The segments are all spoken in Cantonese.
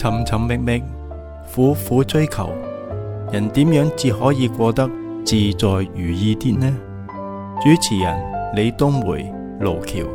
尋尋覓覓，苦苦追求，人點樣至可以過得自在如意啲呢？主持人李東梅、盧橋。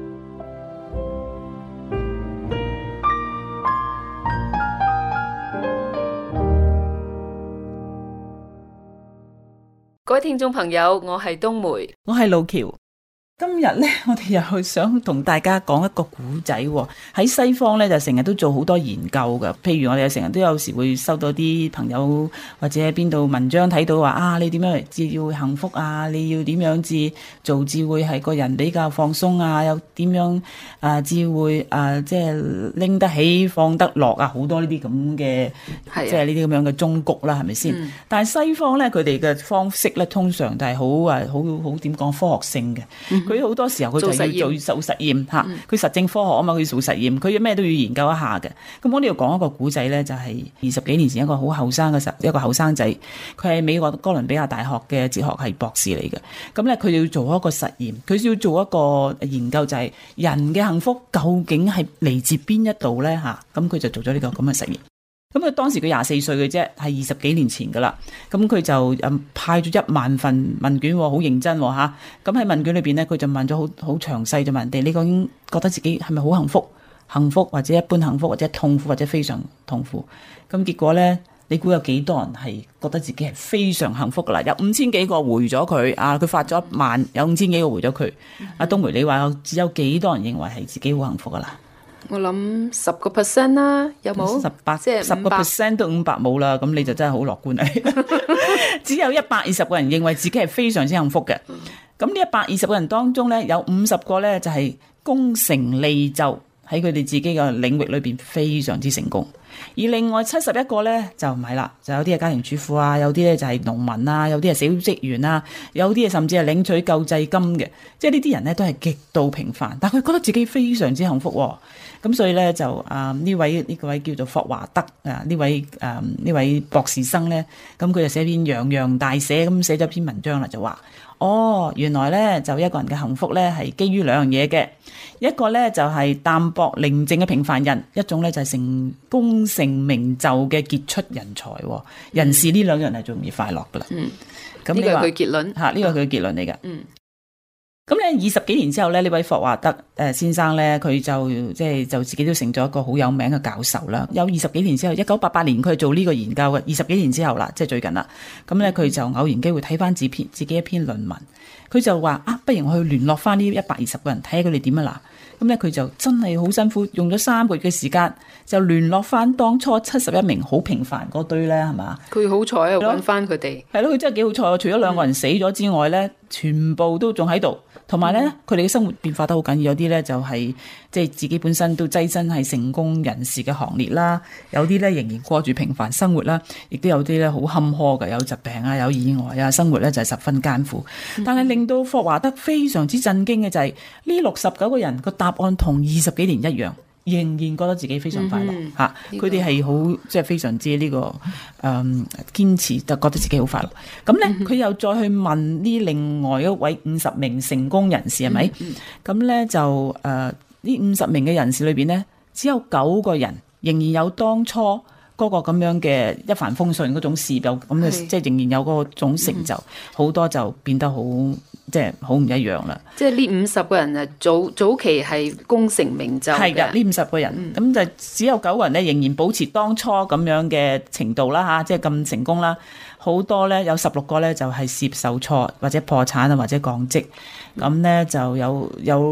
各位聽眾朋友，我係東梅， 我係盧橋。今日呢，我哋又想同大家講一個古仔喎。喺西方呢，就成日都做好多研究㗎。譬如我哋成日都有時會收到啲朋友或者喺邊度文章睇到話啊，你點樣至要幸福啊？你要點樣至做至會係個人比較放鬆啊？又點樣至會即係拎得起放得落啊？好多呢啲咁嘅即係呢啲咁樣嘅忠告啦，係咪先？但係西方呢，佢哋嘅方式呢，通常就係好點講科學性嘅。佢好多時候佢就要做實驗嚇，佢實證科學啊嘛，佢要做實驗，佢咩都要研究一下嘅。咁我呢度講一個古仔咧，就係20幾年前一個好後生嘅一個後生仔，佢係美國哥倫比亞大學嘅哲學系博士嚟嘅。咁咧佢要做一個實驗，佢要做一個研究，就係人嘅幸福究竟係嚟自邊一度咧嚇。咁佢就做咗呢個咁嘅實驗。咁佢當時佢24歲嘅啫，係20幾年前噶啦。咁佢就派咗1萬份問卷，好認真吓。咁喺問卷裏邊咧，佢就問咗好詳細，就問人哋你究竟覺得自己係咪好幸福？幸福或者一般幸福，或者痛苦或者非常痛苦？咁結果咧，你估有幾多人係覺得自己係非常幸福噶啦？有5000幾個回咗佢啊！佢發咗1萬，有5000幾個回咗佢。阿東梅，你話只有幾多人認為係自己好幸福噶啦？ 我諗10% 啦，有冇 ？18 即係 10%都500冇啦，咁你就真係好樂觀啊！只有120個人認為自己係非常之幸福嘅。咁呢120個人當中咧，有50個咧就係功成利就，喺佢哋自己嘅領域裏邊非常之成功。而另外71個咧就唔係啦，就有啲係家庭主婦啊，有啲咧就係農民啊，有啲係小職員啊，有啲係甚至係領取救濟金嘅。即係呢啲人咧都係極度平凡，但佢覺得自己非常之幸福喎。咁所以咧就呢位叫做霍華德呢位博士生咧，咁佢就寫篇洋洋大寫咁寫咗篇文章啦，就話原來咧就一個人嘅幸福咧係基於2樣嘢嘅，一個咧就係淡泊寧靜嘅平凡人，一種咧就係成功成名就嘅傑出人才。人士呢2樣係最容易快樂噶啦。咁呢個係佢結論吓，呢個係佢結論嚟噶。咁咧20幾年之後咧，呢位霍華德先生咧，佢就自己都成咗一個好有名嘅教授啦。有20幾年之後，1988年佢做呢個研究嘅，20幾年之後啦，即係最近啦。咁咧佢就偶然機會睇翻自己一篇論文，佢就話不如我去聯絡翻呢120個人，睇下佢哋點啊嗱。咁咧佢就真係好辛苦，用咗3個月嘅時間就聯絡翻當初71名好平凡嗰堆咧，係嘛？佢好彩啊，揾翻佢哋。 係咯，佢真係幾好彩。除咗2個人死咗之外咧，全部都仲喺度。同埋咧，佢哋嘅生活變化得好緊要，有啲咧就係即係自己本身都躋身係成功人士嘅行列啦，有啲咧仍然過住平凡生活啦，亦都有啲咧好坎坷嘅，有疾病啊，有意外啊，生活咧就係十分艱苦。但係令到霍華德非常之震驚嘅就係呢69個人個答案同20幾年一樣。仍然覺得自己非常快樂嚇，佢哋係好即係非常之呢個堅持，就覺得自己好快樂。咁咧，佢又再去問呢另外一位50名成功人士係咪？咁咧就呢50名嘅人士裏邊咧，只有9個人仍然有當初嗰個咁樣嘅一帆風順嗰種事業，咁嘅即係仍然有嗰種成就，好多就變得好即係好唔一樣啦。 即係呢50個人啊，早期係功成名就嘅。 係㗎，呢50個人咁就只有9個人咧，仍然保持當初咁樣嘅程度啦嚇，即係咁成功啦。好多咧有16個咧就係事業受挫或者破產啊，或者降職。咁咧就有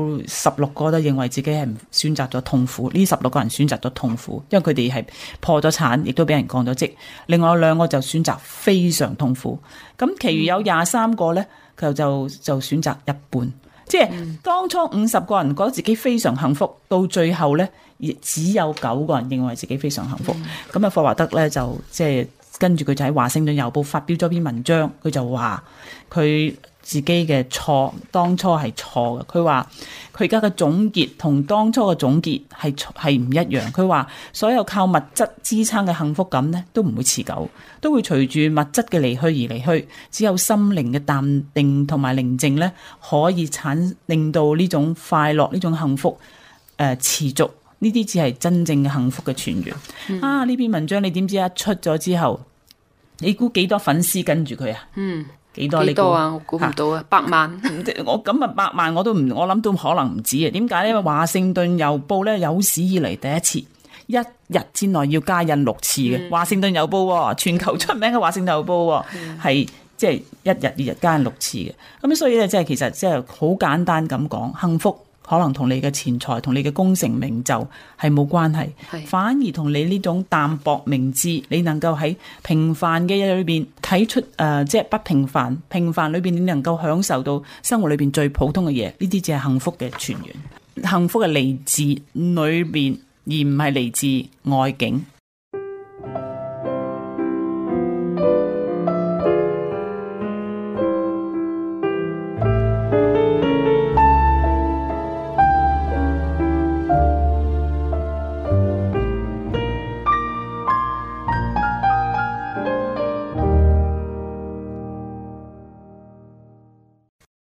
16個都認為自己係選擇咗痛苦。呢16個人選擇咗痛苦，因為佢哋係破咗產，亦都俾人降咗職。另外2個就選擇非常痛苦。咁其餘有23個咧，佢就選擇一半。即係當初50個人覺得自己非常幸福，到最後咧，亦只有9個人認為自己非常幸福。咁霍華德咧就即係跟住佢就喺華盛頓郵報發表咗篇文章，佢就話佢自己嘅錯當初係錯嘅。佢話佢而家嘅總結同當初嘅總結係唔一樣。佢話所有靠物質支撐嘅幸福感呢都唔會持久，都會隨住物質嘅離去而離去。只有心靈嘅淡定同埋寧靜呢，可以令到呢種快樂呢種幸福持續呢啲只係真正嘅幸福嘅泉源。呢篇文章你點知一出咗之後，你估幾多粉絲跟住佢啊？幾多？ 幾多啊？我估唔到啊，100萬。 我咁啊，100萬我諗都可能唔止啊。點解呢？因為華盛頓郵報咧有史以嚟第一次一日之內要加印6次嘅。華盛頓郵報全球出名嘅華盛頓郵報係即係一日2日加印6次嘅。咁所以咧，即係其實即係好簡單咁講，幸福可能同你嘅錢財同你嘅功成名就係冇關係，反而同你呢種淡泊明志，你能夠喺平凡嘅嘢裏邊睇出即係不平凡，平凡裏邊你能夠享受到生活裏邊最普通嘅嘢，呢啲只係幸福嘅泉源。幸福係嚟自裏邊，而唔係嚟自外境。